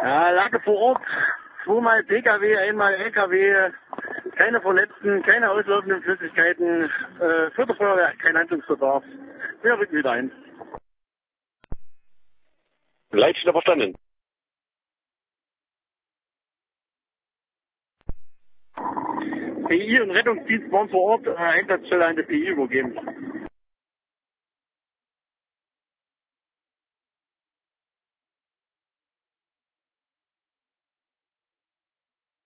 Ja, Lage vor Ort. Zweimal PKW, einmal LKW. Keine Verletzten, keine auslaufenden Flüssigkeiten. Für die Feuerwehr kein Handlungsbedarf. Wir rücken wieder ein. Leitstelle verstanden. PI und Rettungsdienst waren vor Ort, Einsatzstelle an der PI übergeben.